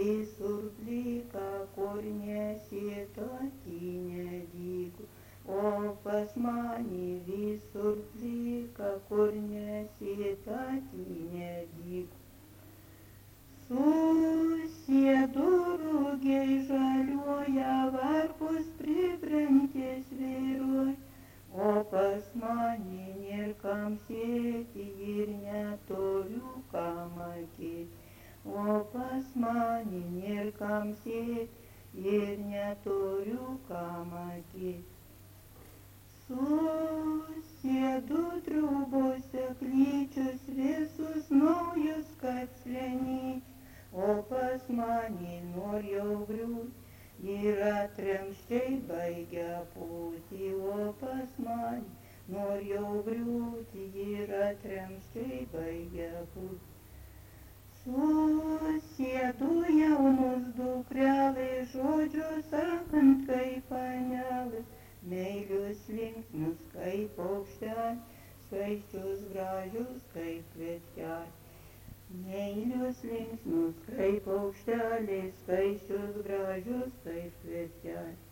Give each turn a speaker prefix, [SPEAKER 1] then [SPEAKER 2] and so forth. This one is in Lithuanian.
[SPEAKER 1] visur plika, kur nesitatinė dyku. O pas mane visur plika, kur nesitatinė dyku. Susėdu rugiai žaliuoja, varpus pribrentės vėruoj, o pas mane nėr kam sėti ir neturiu kam akėti. O pas mane nėr kam sėti ir neturiu kam akėti. Susėdu triūbose klyčius visus naujus, kad slenyt, o pas mane nor jau griūt ir atremščiai baigia pūti, o pas mane nor jau griūt ir atremščiai baigia pūti. Susėdu jaunus dukrelės, žodžius sakant kaip anelės, meilius linksmus kaip paukštelė, skaisčius gražius kaip kvietkelė. Meilius linksmus kaip paukštelė, skaisčius gražius kaip kvietkelė.